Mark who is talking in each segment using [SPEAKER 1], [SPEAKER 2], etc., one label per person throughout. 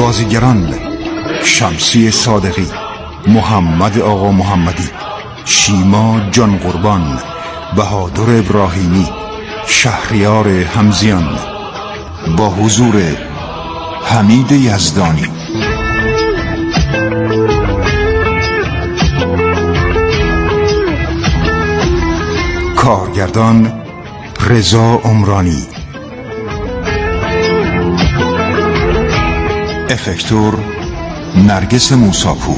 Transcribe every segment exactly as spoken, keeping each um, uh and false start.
[SPEAKER 1] بازیگران: شمسی صادقی، محمد آقا محمدی، شیما جان قربان، بهادر ابراهیمی، شهریار همزیان، با حضور حمید یزدانی. کارگردان: رضا عمرانی. افکتور: نرگس موساپور.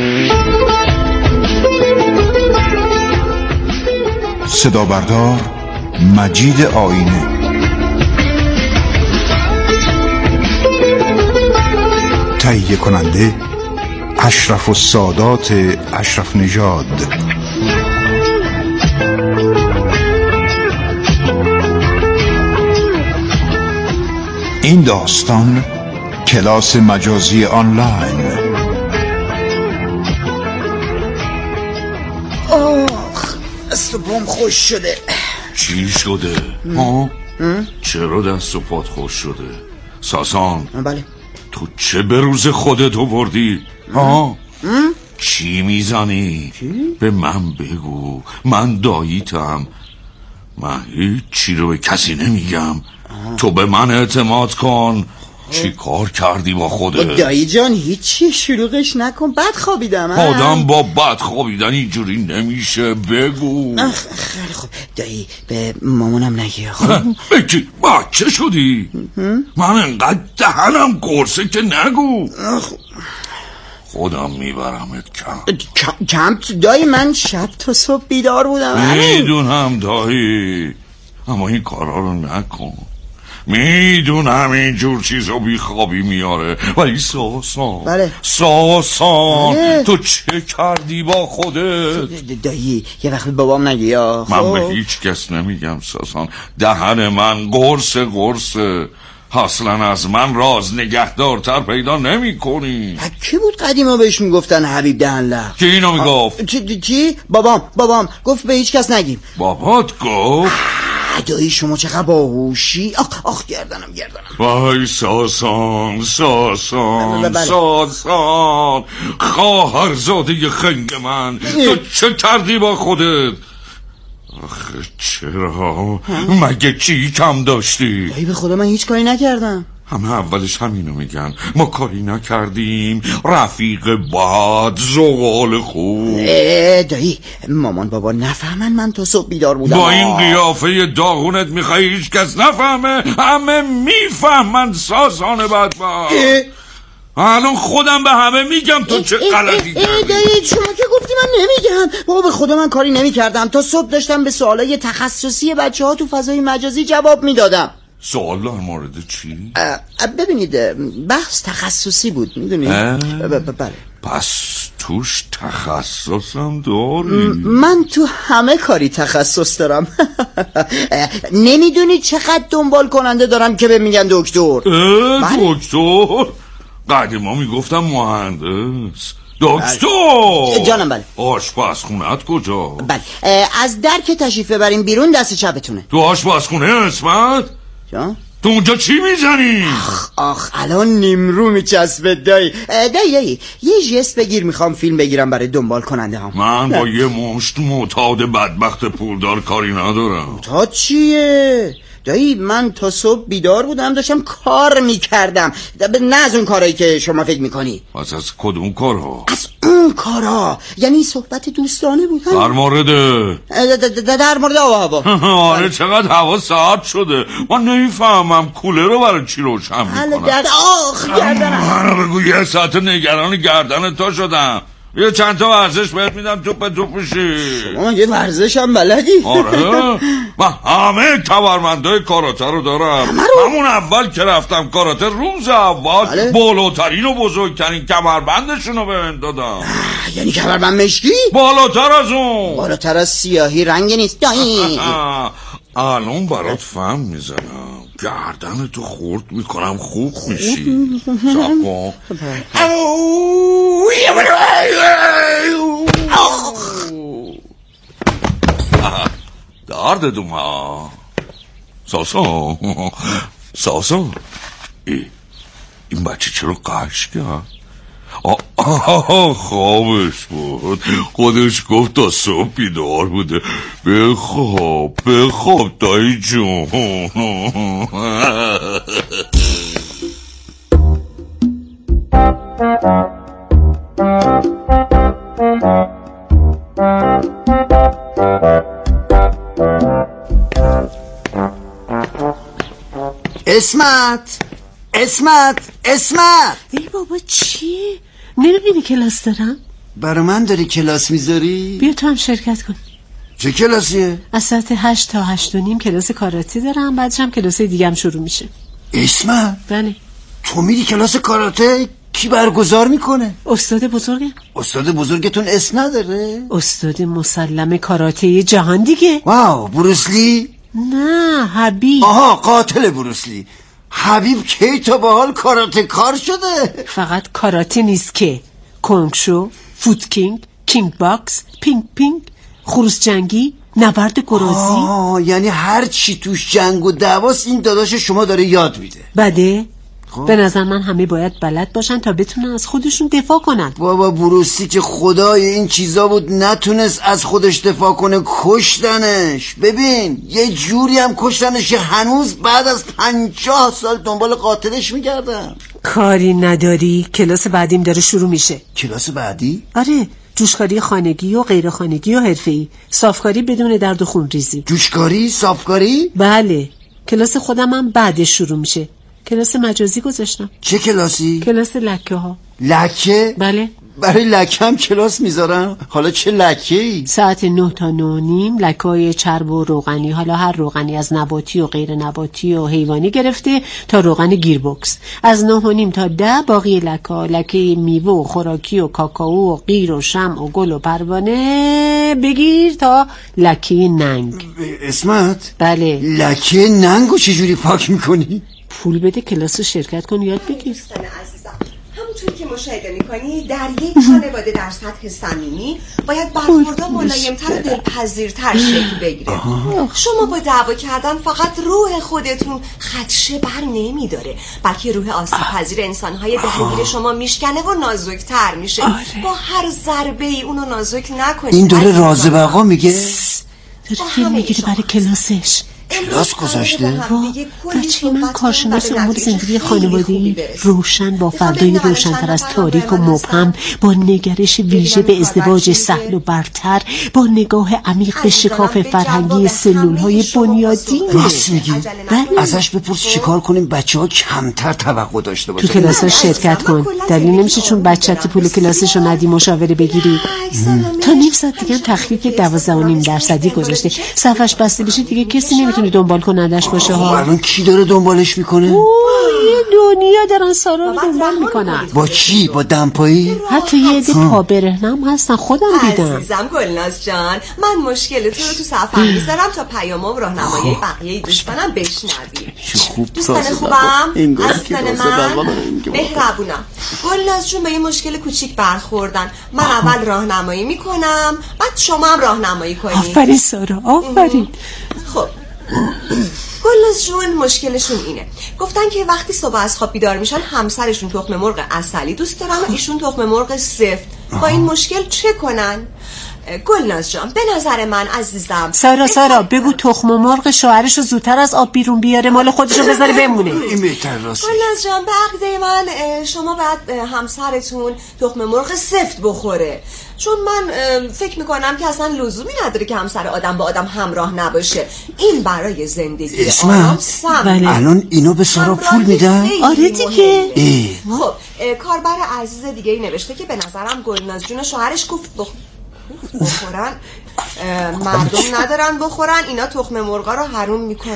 [SPEAKER 1] صدا بردار: مجید آینه. تهیه کننده: اشرف السادات اشرف نژاد. این داستان کلاس مجازی آنلاین.
[SPEAKER 2] آخ دست و پام خوش شده.
[SPEAKER 3] چی شده؟ ها؟ چرا دست و پات خوش شده؟ ساسان.
[SPEAKER 2] بله.
[SPEAKER 3] تو چه به روز خودت آوردی؟ ها؟ چی میزنی؟ به من بگو، من داییتم. من هیچ چی رو به کسی نمیگم. تو به من اعتماد کن. چی کار کردی با خودت؟
[SPEAKER 2] دایی جان هیچی شلوغش نکن، بد خوابیدم.
[SPEAKER 3] آدم با بد خوابیدن اینجوری نمیشه، بگو.
[SPEAKER 2] خیلی خوب دایی، به مامانم نگی. خب
[SPEAKER 3] بگی بچه شدی؟ من انقدر دهنم قرصه که نگو. خودم میبرمت کم
[SPEAKER 2] کم دایی، من شب تا صبح بیدار بودم.
[SPEAKER 3] میدونم دایی، اما این کارا رو نکن. میدونم اینجور چیزا بیخوابی میاره، ولی ساسان.
[SPEAKER 2] بله.
[SPEAKER 3] ساسان
[SPEAKER 2] بله.
[SPEAKER 3] تو چه کردی با خودت؟
[SPEAKER 2] دایی یه وقت بابام نگی یا
[SPEAKER 3] من به هیچ کس نمیگم ساسان. دهن من قرص قرصه. اصلا از من راز نگهدارتر پیدا نمی کنی.
[SPEAKER 2] کی بود قدیما بهش میگفتن حبیب دهن لق؟
[SPEAKER 3] کی اینو میگفت؟
[SPEAKER 2] چی چی؟ بابام بابام گفت به هیچ کس نگیم.
[SPEAKER 3] بابات گفت؟
[SPEAKER 2] دایی شما چقدر باهوشی. آخ آخ گردنم گردنم.
[SPEAKER 3] وای ساسان ساسان ساسان خواهرزاده خنگ من، تو چه کردی با خودت؟ آخه چرا؟ مگه چی کم داشتی؟
[SPEAKER 2] دایی به خدا من هیچ کاری نکردم.
[SPEAKER 3] همه اولش همینو میگن، ما کاری نکردیم، رفیق بد، زغال خوب.
[SPEAKER 2] دایی مامان بابا نفهمن من تا صبح بیدار بودم.
[SPEAKER 3] با این قیافه داغونت میخوای هیچ کس نفهمه؟ همه میفهمن ساسان بدبخت. الان خودم به همه میگم تو چه غلطی کردی.
[SPEAKER 2] دایی شما که گفتی من نمیگم. بابا به خدا من کاری نمیکردم. تا صبح داشتم به سوالای تخصصی بچه ها تو فضای مجازی جواب میدادم.
[SPEAKER 3] سوال در مورد چی؟
[SPEAKER 2] ببینید بحث تخصصی بود، میدونید. بله.
[SPEAKER 3] پس توش تخصصم داری؟
[SPEAKER 2] من تو همه کاری تخصص دارم. نمیدونید چقدر دنبال کننده دارم که به میگن دکتر.
[SPEAKER 3] دکتر؟ قدیما میگفتم مهندس. دکتر
[SPEAKER 2] جانم. بله.
[SPEAKER 3] آشپزخونه‌ات کجا؟
[SPEAKER 2] بله از در که تشریف ببریم بیرون دست چپتونه.
[SPEAKER 3] تو آشپزخونه اسمت؟
[SPEAKER 2] جان؟
[SPEAKER 3] تو اونجا چی میزنی؟
[SPEAKER 2] آخ آخ الان نیمرو میچسبه دایی. دایی دایی یه جست بگیر، میخوام فیلم بگیرم برای دنبال کننده هم.
[SPEAKER 3] من با یه مشت معتاد بدبخت پولدار کاری ندارم.
[SPEAKER 2] تا چیه؟ دایی من تا صبح بیدار بودم، داشتم کار میکردم. نه از اون کارهایی که شما فکر میکنی.
[SPEAKER 3] پس از کدوم کارها؟
[SPEAKER 2] از اون کارها، یعنی صحبت دوستانه بود.
[SPEAKER 3] در مورد
[SPEAKER 2] در مورد آب هوا.
[SPEAKER 3] آره چقدر هوا ساعت شده. من نمیفهمم کوله رو برای چی روشن میکنم.
[SPEAKER 2] درد آخ گردنم.
[SPEAKER 3] من بگو یه ساعت نگران گردن تا شدم. یه چند تا ورزش بهت میدم توپ توپ بشی.
[SPEAKER 2] شما یه ورزش هم بلدی؟
[SPEAKER 3] آره من همه کارمندای کاراته رو دارم. همون اول که رفتم کاراته روز اول بله؟ بالاترین و بزرگترین کمربندشون رو بهم دادم.
[SPEAKER 2] یعنی کمربند مشکی؟
[SPEAKER 3] بالاتر از اون.
[SPEAKER 2] بالاتر از سیاهی رنگ نیست دایی.
[SPEAKER 3] الان برات فهم میزنم، گردن تو خورد میکنم خوب میشی. ساقا درد دوما. ساسا ساسا ای این بچه چرا قش کرد؟ آه خوابش بود، خودش گفت تا صبح بیدار بوده. بخواب بخواب دایی جون.
[SPEAKER 2] اسمت اسمت اسمت
[SPEAKER 4] ای بابا چیه؟ نمیبینی کلاس دارم؟
[SPEAKER 2] برا من داری کلاس میذاری؟
[SPEAKER 4] بیا تو هم شرکت کن.
[SPEAKER 2] چه کلاسیه؟
[SPEAKER 4] از ساعت هشت تا هشت و نیم کلاس کاراته دارم، بعدش هم کلاس دیگه هم شروع میشه.
[SPEAKER 2] اسمت
[SPEAKER 4] بله.
[SPEAKER 2] تو میری کلاس کاراته؟ کی برگزار میکنه؟
[SPEAKER 4] استاد بزرگم.
[SPEAKER 2] استاد بزرگتون اسم نداره؟
[SPEAKER 4] استاد مسلم کاراته جهان دیگه.
[SPEAKER 2] واو، بروسلی؟
[SPEAKER 4] نه، حبیب.
[SPEAKER 2] آها، قاتل بروسلی. حبیب کی تا به حال کاراته کار شده؟
[SPEAKER 4] فقط کاراته نیست که کنگ شو، فوت کینگ، کینگ باکس، پینگ پینگ، خروس جنگی، نبرد گرازی.
[SPEAKER 2] آه، یعنی هر چی توش جنگ و دعواست این داداش شما داره یاد میده.
[SPEAKER 4] بده؟
[SPEAKER 2] خب.
[SPEAKER 4] به نظر من همه باید بلد باشن تا بتونن از خودشون دفاع کنن.
[SPEAKER 2] بابا بروسلی که خدای این چیزا بود نتونست از خودش دفاع کنه، کشتنش. ببین یه جوری هم کشتنش که هنوز بعد از پنجاه سال دنبال قاتلش میگردم.
[SPEAKER 4] کاری نداری؟ کلاس بعدیم داره شروع میشه.
[SPEAKER 2] کلاس بعدی؟
[SPEAKER 4] آره، جوشکاری خانگی و غیر خانگی و حرفه‌ای، صافکاری بدون درد و خونریزی.
[SPEAKER 2] جوشکاری؟ صافکاری؟
[SPEAKER 4] بله، کلاس خودم هم بعدش شروع میشه. کلاس مجازی گذاشتم.
[SPEAKER 2] چه کلاسی؟
[SPEAKER 4] کلاس لکه ها.
[SPEAKER 2] لکه؟
[SPEAKER 4] بله.
[SPEAKER 2] برای لکه هم کلاس میذارم؟ حالا چه لکه ای؟
[SPEAKER 4] ساعت نه تا نه نیم لکه های چرب و روغنی، حالا هر روغنی از نباتی و غیر نباتی و حیوانی گرفته تا روغن گیربکس. از نه و نیم تا ده باقی لکه ها، لکه میوه و خوراکی و کاکائو و غیر و شمع و گل و پروانه بگیر تا لکه ننگ.
[SPEAKER 2] اسمت؟
[SPEAKER 4] بله.
[SPEAKER 2] لکه ننگو چجوری پاک میکنی؟
[SPEAKER 4] پول بده کلاس شرکت کن یاد بگیر.
[SPEAKER 5] همونطوری که مشاهده میکنی در یک خانواده در سطح صمیمی باید برخوردها ملایم‌تر و دلپذیرتر شکل بگیره. شما با دعوا کردن فقط روح خودتون خدشه بر نمیداره، بلکه روح آسیب‌پذیر انسان‌های درگیر شما میشکنه و نازکتر میشه.
[SPEAKER 4] آره.
[SPEAKER 5] با هر ضربه ای اونو نازک نکنید.
[SPEAKER 2] این دوره راز بقا میگه؟
[SPEAKER 4] داره فیلم میگیره برای کلاسش.
[SPEAKER 2] کلاس گذاشته؟
[SPEAKER 4] بچه من کارشناس امور زندگی خانوادگی، روشن با فردایی روشن‌تر از تاریک و مبهم، با نگرش ویژه به ازدواج سهل و برتر، با نگاه عمیق به شکاف فرهنگی سلول‌های بنیادین.
[SPEAKER 2] راست میگی؟
[SPEAKER 4] بله.
[SPEAKER 2] ازش بپرس چیکار کنیم بچه ها کمتر توقع داشته باشه.
[SPEAKER 4] تو کلاسش شرکت کن. دلیل نمیشه چون بچه‌ت پول کلاسشو ندی مشاوره بگیری. تا نیم ساعت دیگه تخفیف دوازده و نیم درصدی گذاشته. صفحش بسته بشه دیگه کسی نمیتونه دنبال کنندش باشه ها.
[SPEAKER 2] الان کی داره دنبالش میکنه؟
[SPEAKER 4] اوه، یه دنیا دارن سارا رو دنبال میکنن.
[SPEAKER 2] با چی؟ با دمپایی؟
[SPEAKER 4] حتی یه عده پا برهنم هستن، خودم دیدم.
[SPEAKER 5] عزیزم گلناز جان، من مشکل تو رو تو صفحه میذارم تا پیام و راهنمایی بقیه دوستانم بشنوی.
[SPEAKER 2] چه خوب
[SPEAKER 5] دوستان خوبم، عزیزان من مهربونم. گلناز جون به یه مشکل کوچیک برخوردن. من اول راهنمایی میکنم، بعد شما هم راهنمایی کنید.
[SPEAKER 4] آفرین سارا، آفرین.
[SPEAKER 5] خب گلناز جون مشکلشون اینه، گفتن که وقتی صبح از خواب بیدار میشن همسرشون تخم مرغ عسلی دوست دارن و ایشون تخم مرغ سفت. با این مشکل چه کنن؟ گلناز جان به نظر من عزیزم
[SPEAKER 4] سارا سارا بگو تخم مرغ شوهرشو زودتر از آب بیرون بیاره، مال خودشو بذاره بمونه.
[SPEAKER 2] این بهتر راست.
[SPEAKER 5] گلناز جان به عقیده من شما باید همسرتون تخم مرغ سفت بخوره، چون من فکر میکنم که اصلا لزومی نداره که همسر آدم با آدم همراه نباشه. این برای زندگی آرام سم.
[SPEAKER 4] بله.
[SPEAKER 2] الان اینو به سارا پول میدن؟
[SPEAKER 4] آره دیگه.
[SPEAKER 5] خب کاربر عزیز دیگه ای نوشته که به نظرم گلناز جون شوهرش گفت بخ... بخورن مردم ندارن بخورن، اینا تخم مرغا رو حروم میکن.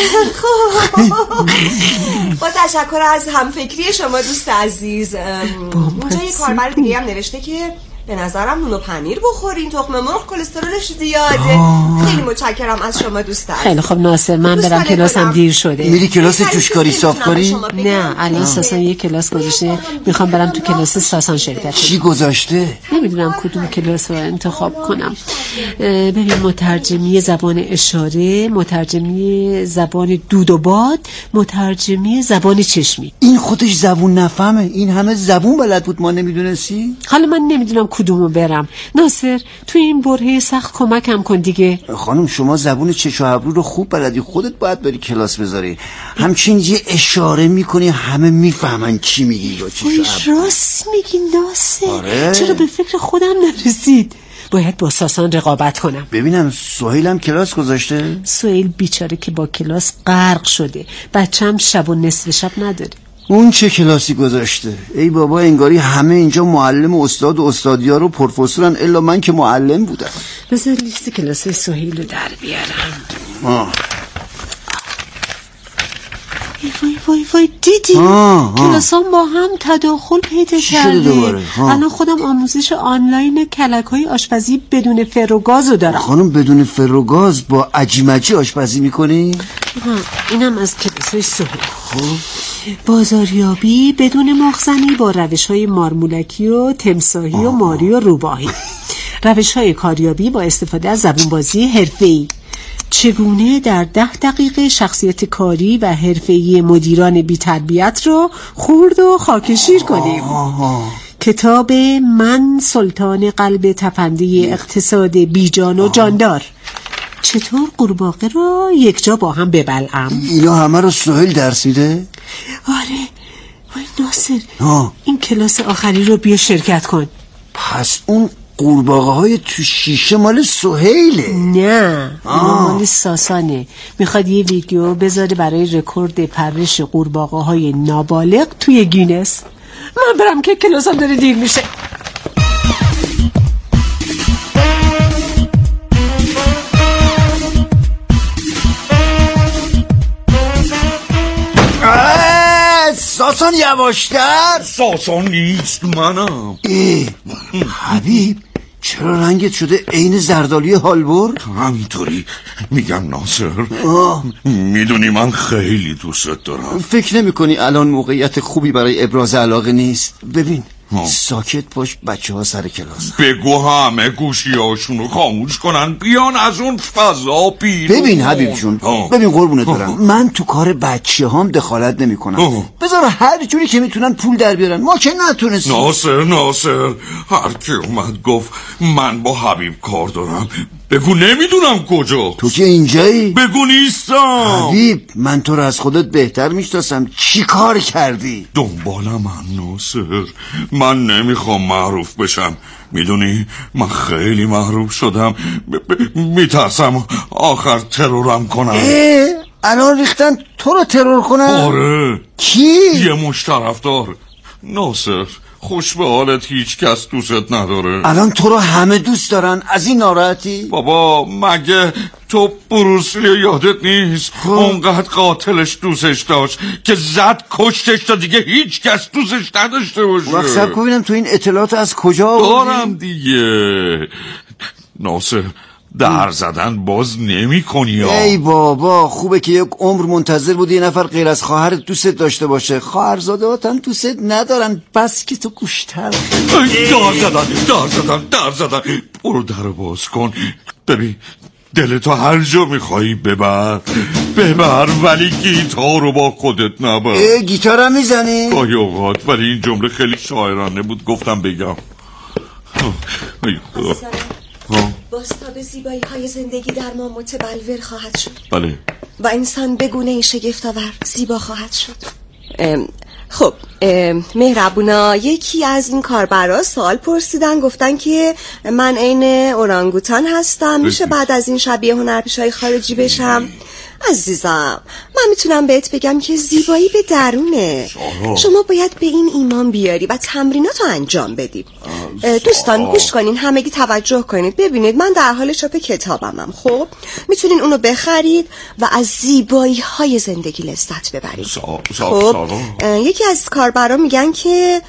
[SPEAKER 5] با تشکر از همفکری شما دوست عزیز. اونجا یه کاربر دیگه هم نوشته که به نظرم نون و پنیر بخورین، تخم مرغ کلسترولش زیاده. خیلی متشکرم از شما دوستان.
[SPEAKER 4] خیلی خب ناصر، من برم کلاسم دیر شده.
[SPEAKER 2] میری کلاس جوشکاری صافکاری؟
[SPEAKER 4] نه الان ساسان یه کلاس گذاشته، میخوام برم تو کلاس ساسان شرکت کنم.
[SPEAKER 2] چی گذاشته؟
[SPEAKER 4] نمیدونم کدوم کلاس رو انتخاب کنم. ببین، مترجمی زبان اشاره، مترجمی زبان دود و باد، مترجمی زبان چشمی.
[SPEAKER 2] این خودش زبون نفهمه، این همه زبون بلد بود ما نمیدونستی؟
[SPEAKER 4] حالا من نمیدونم کدومو برم. ناصر تو این برهه سخت کمکم کن دیگه.
[SPEAKER 2] خانم شما زبون چش و ابرو رو خوب بلدی، خودت باید بری کلاس بذاری. همچین یه اشاره میکنی همه میفهمن چی میگی با چش و ابرو.
[SPEAKER 4] راست میگی ناصر.
[SPEAKER 2] آره.
[SPEAKER 4] چرا به فکر خودم نرسید؟ باید با ساسان رقابت کنم.
[SPEAKER 2] ببینم سهیل هم کلاس گذاشته؟
[SPEAKER 4] سهیل بیچاره که با کلاس غرق شده، بچم شب و نصف شب نداره.
[SPEAKER 2] اون چه کلاسی گذاشته؟ ای بابا انگاری همه اینجا معلم و استاد و استادیا رو پروفسورن، الا من که معلم بودم.
[SPEAKER 4] بذار لیست کلاس سهیل رو در بیارم.
[SPEAKER 2] آه.
[SPEAKER 4] وای وای وای دیدی؟ کلاسام با هم تداخل پیدا کرده. الان خودم آموزش آنلاین کلک‌های آشپزی بدون فروگاز رو دارم.
[SPEAKER 2] خانم بدون فروگاز با عجیمجی آشپزی میکنی؟
[SPEAKER 4] اینم از کلاسای سهیل. بازاریابی بدون مخزنی با روش‌های مارمولکی و تمساحی و ماری و روباهی. روش‌های کاریابی با استفاده از زبونبازی حرفه‌ای. چگونه در ده دقیقه شخصیت کاری و حرفه‌ای مدیران بی‌تربیت رو خورد و خاکشیر کنیم. کتاب من سلطان قلب تپنده اقتصاد بیجان و جاندار. چطور قورباغه رو یک جا با هم ببلعم.
[SPEAKER 2] اینا همه رو سهیل درس میده؟
[SPEAKER 4] آره. وای ناصر، این کلاس آخری رو بیا شرکت کن.
[SPEAKER 2] پس اون قورباغه های تو شیشه مال سهیله؟
[SPEAKER 4] نه مال ساسانه. میخواد یه ویدیو بذاره برای رکورد پرورش قورباغه های نابالغ توی گینس. من برم که کلاسم داره دیر میشه.
[SPEAKER 2] ساسان یواشتر.
[SPEAKER 3] ساسان نیست، منم.
[SPEAKER 2] ای حبیب، چرا رنگت شده عین زردالی هالبر؟
[SPEAKER 3] همینطوری میگم ناصر. میدونی من خیلی دوست دارم.
[SPEAKER 2] فکر نمی کنی الان موقعیت خوبی برای ابراز علاقه نیست؟ ببین ها. ساکت باش، بچه ها سر کلاس.
[SPEAKER 3] بگو همه گوشی هاشونو خاموش کنن، بیان از اون فضا بیرون.
[SPEAKER 2] ببین حبیب جون، ببین قربونت برم، من تو کار بچه هام دخالت نمی کنم. بذار هر جوری که میتونن پول در بیارن، ما که نتونستیم.
[SPEAKER 3] ناصر ناصر هر کی اومد گفت من با حبیب کار دارم، بگو نمیدونم کجا.
[SPEAKER 2] تو که اینجایی؟
[SPEAKER 3] بگو نیستم.
[SPEAKER 2] حبیب من تو رو از خودت بهتر میشناسم. چی کار کردی؟
[SPEAKER 3] دنبال من ناصر، من نمیخوام معروف بشم. میدونی من خیلی معروف شدم، ب- ب- میترسم آخر ترورم کنم.
[SPEAKER 2] اه؟ الان ریختن تو رو ترور کنن؟
[SPEAKER 3] آره.
[SPEAKER 2] کی؟
[SPEAKER 3] یه مشت طرفدار. ناصر خوش به حالت، هیچ کس دوست نداره.
[SPEAKER 2] الان تو رو همه دوست دارن، از این ناراحتی؟
[SPEAKER 3] بابا مگه تو بروسلی یادت نیست؟ اونقدر قاتلش دوستش داشت که زد کشتش تا دیگه هیچ کس دوستش نداشته باشه.
[SPEAKER 2] وقت سب ببینم تو این اطلاعات از کجا
[SPEAKER 3] دارم دیگه. ناصر در زدن باز نمی کنی.
[SPEAKER 2] ای بابا خوبه که یک عمر منتظر بودی یه نفر غیر از خواهرت دوست داشته باشه. خواهرزاده‌هات هم دوست ندارن، بس که تو گوشتر.
[SPEAKER 3] دار زدن دار زدن دار زدن برو در باز کن. ببین دلتو هر جا میخوایی ببر ببر، ولی گیتار رو با خودت نبر.
[SPEAKER 2] ای گیتار هم میزنی؟
[SPEAKER 3] گاهی اوقات، ولی این جمله خیلی شاعرانه بود گفتم بگم. ای خدا.
[SPEAKER 5] بازتاب زیبایی های زندگی در ما متبلور خواهد شد.
[SPEAKER 3] بله.
[SPEAKER 5] و انسان به گونه شگفت‌آور زیبا خواهد شد. ام خب ام مهربونا، یکی از این کاربرا سوال پرسیدن، گفتن که من عین اورانگوتان هستم، میشه بعد از این شبیه هنرپیشه‌های خارجی بشم؟ عزیزم من میتونم بهت بگم که زیبایی به درونه. شما باید به این ایمان بیاری و تمرینات رو انجام بدی. دوستان گوش کنین، همگی توجه کنید. ببینید من در حال چاپ کتابمم. خب میتونین اونو بخرید و از زیبایی های زندگی لذت ببرید. خب یکی از کاربرا میگن که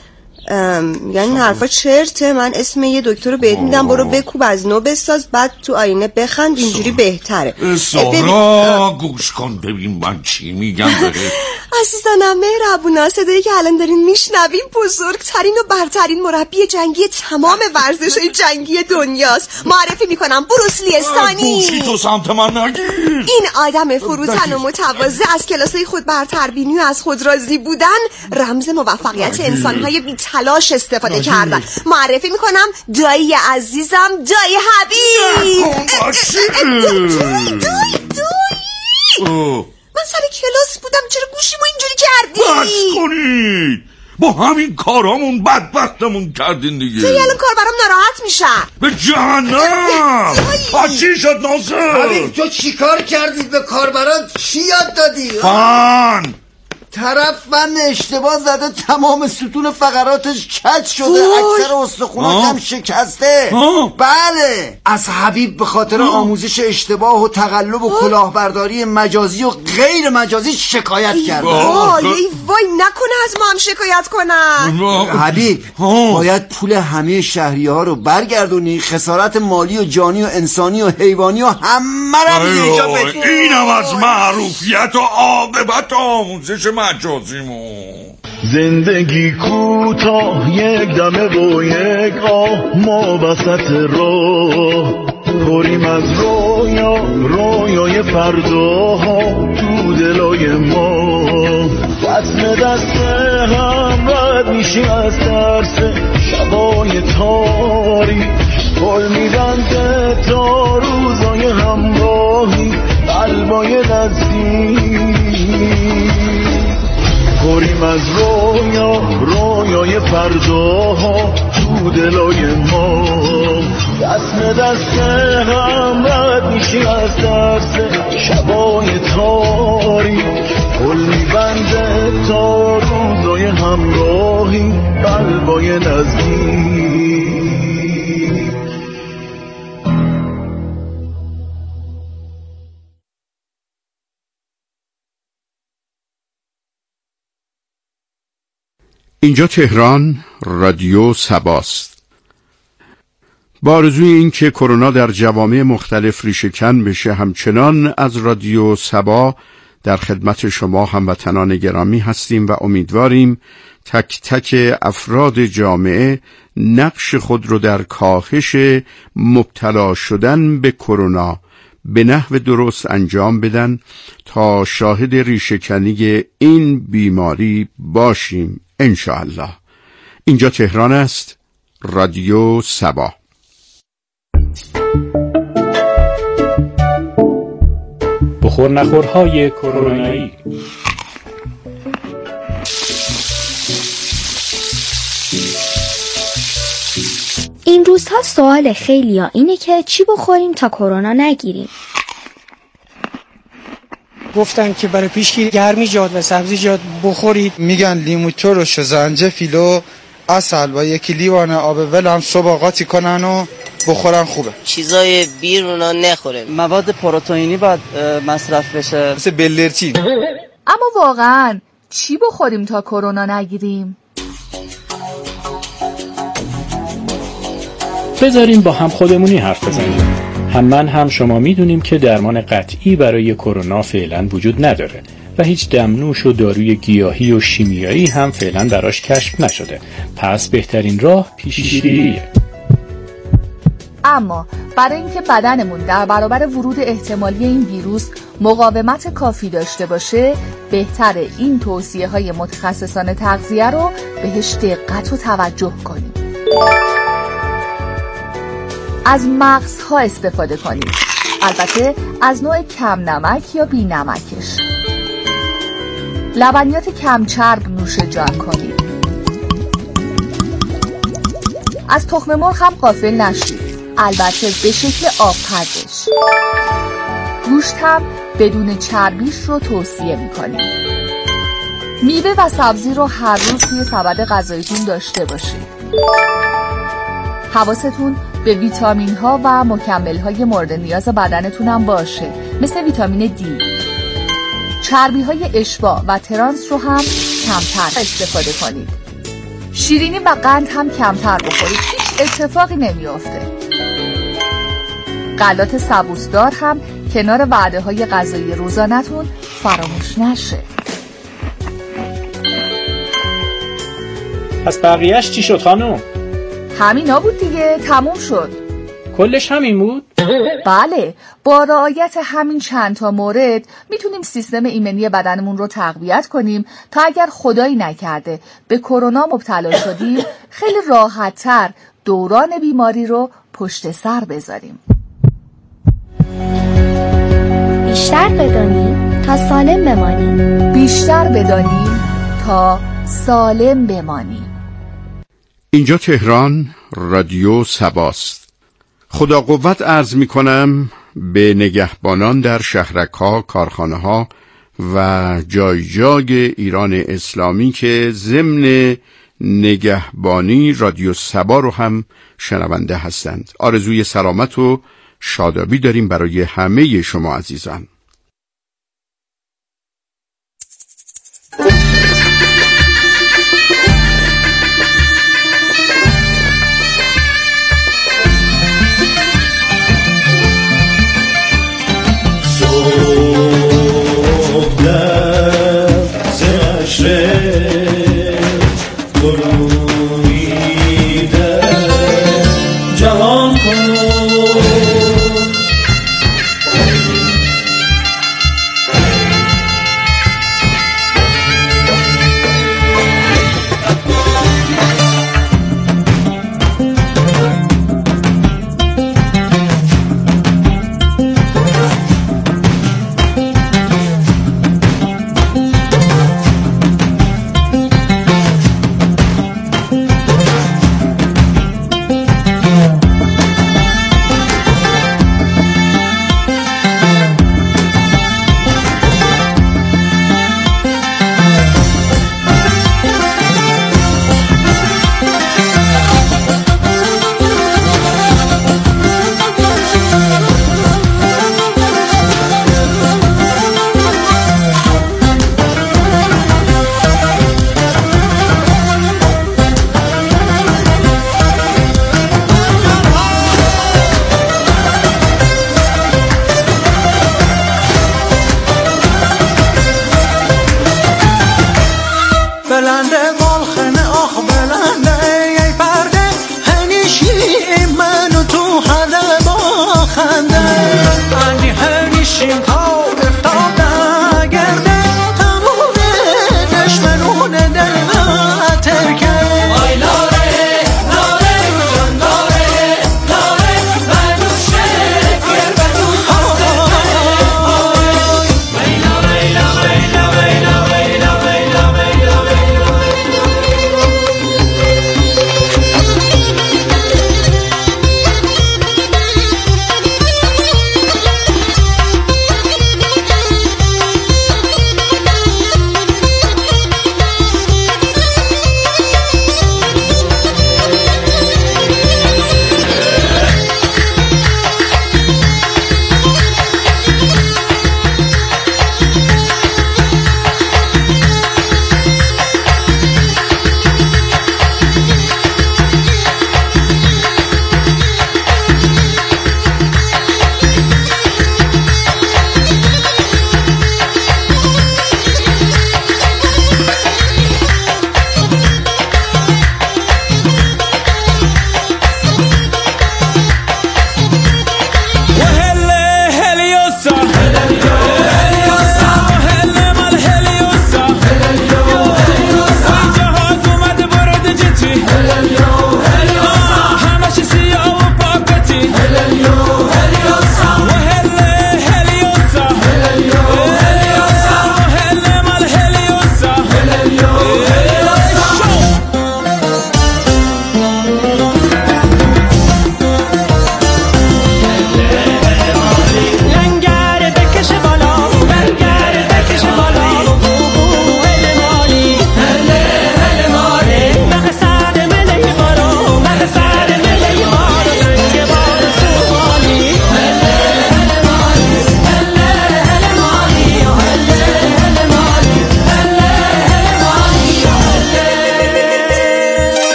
[SPEAKER 5] یعنی حرفا چرته. من اسم یه دکتر رو بهت میدم، برو بکوب از نو بساز، بعد تو آینه بخند، اینجوری بهتره.
[SPEAKER 3] سارا گوش کن ببین من چی میگم بهت.
[SPEAKER 5] عزیزانم مهربونا، صدایی که الان دارین میشنوین بزرگترین و برترین مربی جنگی تمام ورزش‌های جنگی دنیاست. معرفی میکنم بروس لی استانی.
[SPEAKER 3] گوشی تو سمت من نگیر.
[SPEAKER 5] این آدم فروتن و متواضع از کلاسای خود برتربینی و از خود راضی بودن رمز موفقیت انسان‌های بی تلاش استفاده کردن. معرفی میکنم دایی عزیزم، دایی حبیب. دایی دایی دایی من سر کلاس بودم، چرا گوشیمو اینجوری کردی؟
[SPEAKER 3] بس کنید، با همین کارامون بدبختمون کردین دیگه.
[SPEAKER 5] دایی الان کار برام ناراحت میشه.
[SPEAKER 3] به جهنم. چی شد ناصر؟
[SPEAKER 2] حبیب تو چی کار کردی؟ به کاربران چی یاد دادی؟
[SPEAKER 3] فن
[SPEAKER 2] طرف فن اشتباه زده، تمام ستون فقراتش کج شده، اکثر استخونات هم شکسته.
[SPEAKER 3] آه.
[SPEAKER 2] بله، از حبیب به خاطر آه. آموزش اشتباه و تقلب و کلاهبرداری مجازی و غیر مجازی شکایت کرده.
[SPEAKER 5] وای وای نکنه از ما هم شکایت کنن.
[SPEAKER 2] حبیب باید پول همه شهریه ها رو برگردونی، خسارت مالی و جانی و انسانی و حیوانی و همه رو اینجا بدی.
[SPEAKER 3] اینم از معروفیت و عاقبت آموزش مجازیمون.
[SPEAKER 6] زندگی کوتاه، یک دمه و یک آه، ما وسط راه پریم از رویا، رویای فرداها تو دلای ما. وصل دست هم رد میشی از ترس شبای تاریک، پل میبنده تا روزای همراهی، قلبای نزدیک. پریم از رویا، رویای فرداها تو دلای ما. دست دست هم رد میشی از ترس شبای تاریک، پل میبنده تا روزای همراهی، قلبای نزدیک.
[SPEAKER 1] اینجا تهران، رادیو سباست. با آرزوی این که کرونا در جوامع مختلف ریشه‌کن بشه، همچنان از رادیو سبا در خدمت شما هموطنان گرامی هستیم و امیدواریم تک تک افراد جامعه نقش خود رو در کاهش مبتلا شدن به کرونا به نحو درست انجام بدن تا شاهد ریشه‌کنی این بیماری باشیم انشاءالله. اینجا تهران است، رادیو سبا.
[SPEAKER 7] بخور نخورهای کرونایی.
[SPEAKER 8] این روزها سوال خیلی‌ها اینه که چی بخوریم تا کرونا نگیریم.
[SPEAKER 9] گفتن که برای پیشگیری گرمیجات و سبزیجات بخورید.
[SPEAKER 10] میگن لیمو ترش و زنجفیل و عسل و یکی لیوان آب ول هم صبح آقاتی کنن و بخورن خوبه.
[SPEAKER 11] چیزای بیرونا نخوریم.
[SPEAKER 12] مواد پروتئینی باید مصرف بشه،
[SPEAKER 10] مثل بلرچین.
[SPEAKER 13] اما واقعا چی بخوریم تا کرونا نگیریم؟
[SPEAKER 7] بذارین با هم خودمونی حرف بزنیم. هم من هم شما میدونیم که درمان قطعی برای کرونا فعلا وجود نداره و هیچ دمنوش و داروی گیاهی و شیمیایی هم فعلا براش کشف نشده. پس بهترین راه پیشگیریه.
[SPEAKER 13] اما برای اینکه بدنمون در برابر ورود احتمالی این ویروس مقاومت کافی داشته باشه، بهتره این توصیه های متخصصان تغذیه رو بهش دقت و توجه کنیم. از مغزها استفاده کنید، البته از نوع کم نمک یا بی نمکش. لبنیات کم چرب نوش جان کنید. از تخم مرغ هم غافل نشید، البته به شکل آبپزش. گوشت هم بدون چربیش رو توصیه می‌کنیم. میوه و سبزی رو هر روز توی سبد غذاییتون داشته باشید. حواستون به ویتامین ها و مکمل های مورد نیاز بدنتون هم باشه، مثل ویتامین دی. چربی های اشباع و ترانس رو هم کمتر استفاده کنید. شیرینی و قند هم کمتر بخورید، هیچ اتفاقی نمیافته. غلات سبوسدار هم کنار وعده های غذایی روزانه‌تون فراموش نشه.
[SPEAKER 7] پس بقیهش چی شد خانم؟
[SPEAKER 13] همینا بود دیگه، تموم شد.
[SPEAKER 7] کلش همین بود؟
[SPEAKER 13] بله، با رعایت همین چند تا مورد میتونیم سیستم ایمنی بدنمون رو تقویت کنیم تا اگر خدایی نکرده به کرونا مبتلا شدیم خیلی راحت‌تر دوران بیماری رو پشت سر بذاریم.
[SPEAKER 8] بیشتر بدانیم تا سالم بمانیم.
[SPEAKER 13] بیشتر بدانیم تا سالم بمانیم.
[SPEAKER 1] اینجا تهران، رادیو سباست. خدا قوت عرض می کنم به نگهبانان در شهرک‌ها، کارخانه‌ها و جای جای ایران اسلامی که ضمن نگهبانی رادیو سبا رو هم شنونده هستند. آرزوی سلامت و شادابی داریم برای همه شما عزیزان.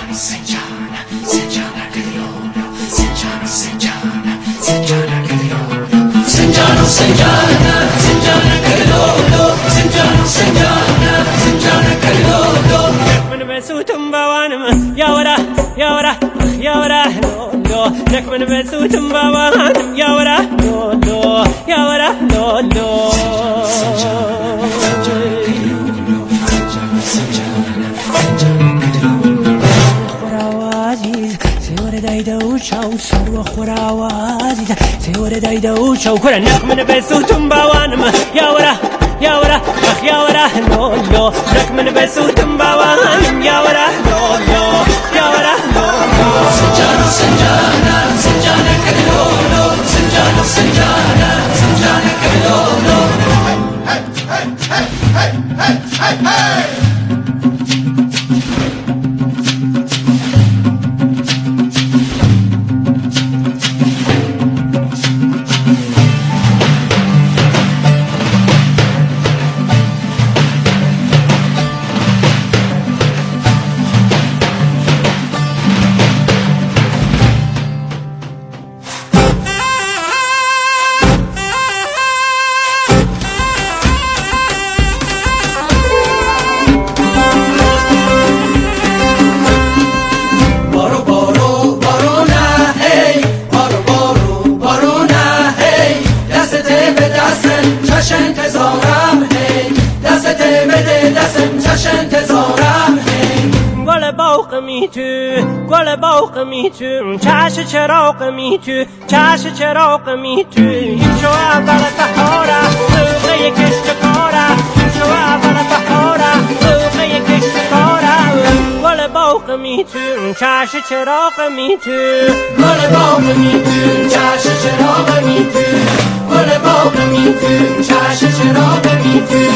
[SPEAKER 14] نکمن بسوتم بابانم یاورا لولو یاورا لولو خوراوازی سیور دایدو چاو سرو خوراوازی سیور دایدو چاو کرا نکمن بسوتم بابانم یاورا یاورا اخ یاورا لولو نکمن بسوتم بابانم یاورا لولو یاورا لولو سنجانا سنجانا سنجانا کلولو سنجانا سنجانا سنجانا کلولو hey hey hey hey hey hey گل باغ می تو چش چراغ می تو چش چراغ می تو این شو اول بهاره سوقه کشتکاره این شو اول بهاره سوقه کشتکاره گل باغ می تو چش چراغ می تو گل باغ می تو چش چراغ می تو گل باغ می تو چش چراغ می تو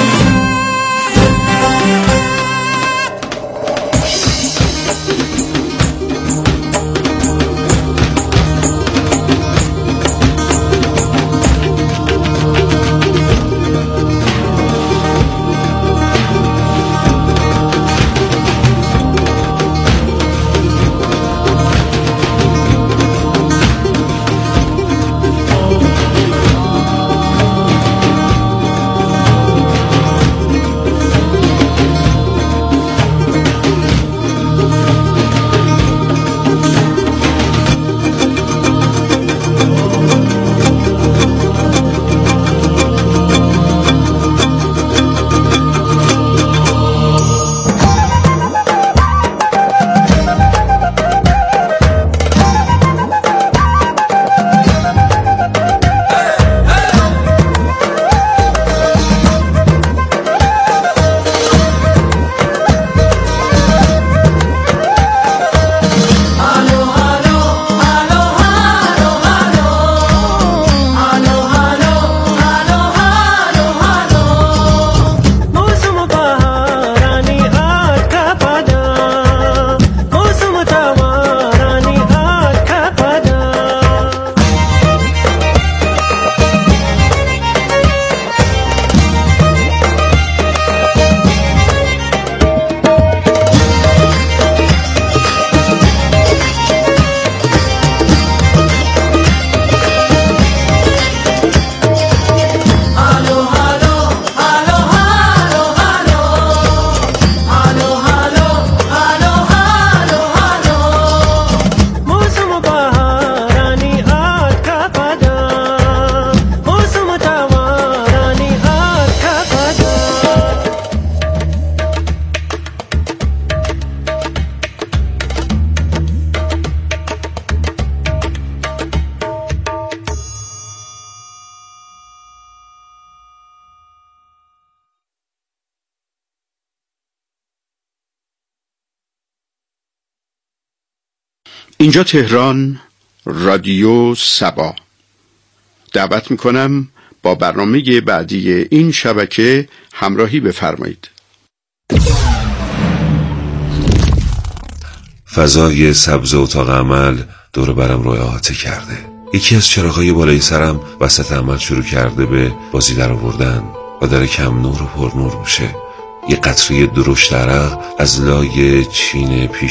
[SPEAKER 1] اینجا تهران، رادیو سبا. دعوت میکنم با برنامه بعدی این شبکه همراهی بفرمایید.
[SPEAKER 15] فضای سبز اتاق عمل دور برم رو احاطه کرده. یکی از چراغای بالای سرم وسط عمل شروع کرده به بازی در آوردن و داره کم نور و پر نور میشه. یه قطره درشت عرق از لای چین پیش